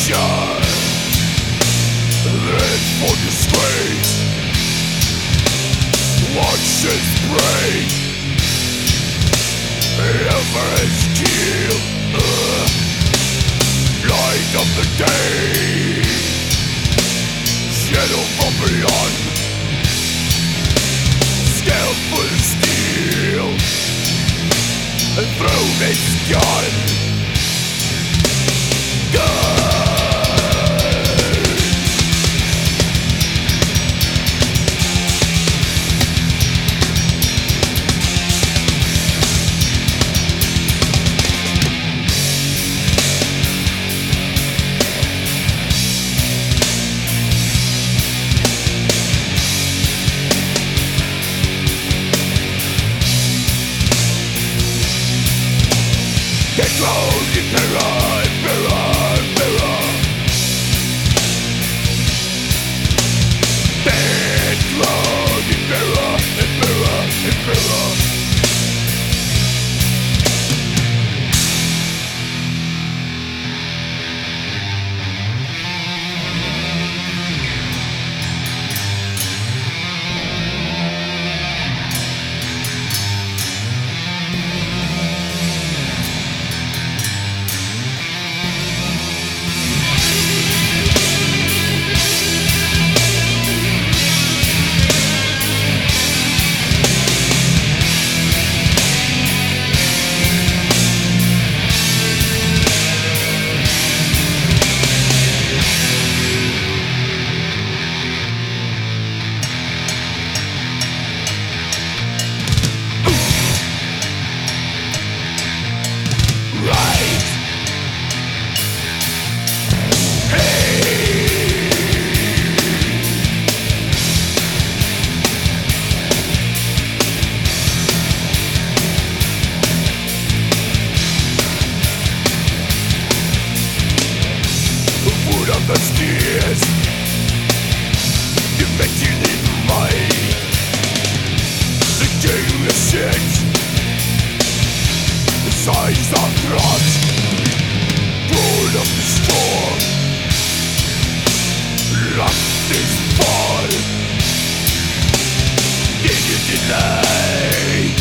Then for disgrace, watch his break. Ever his kill, light of the day, shadow from beyond, skillful steel, and thrown its gun. Enthroned in mirror, mirror, mirror. Enthroned in mirror, mirror. Of the stairs, dimensioning mind, the game is shit. The signs are crossed, roll of the storm, lost is fall. Did you deny?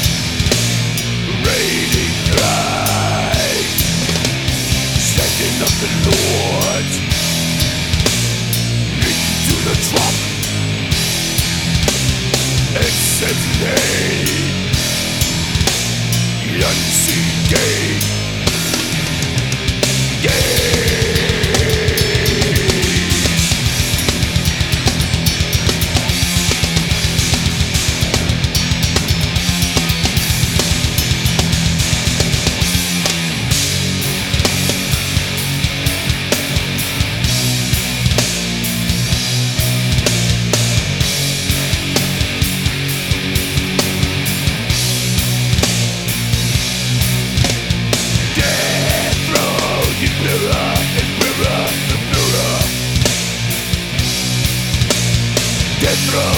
Raining Christ, sending of the Lord into the drop. It says nay, the unseen gate. Death row.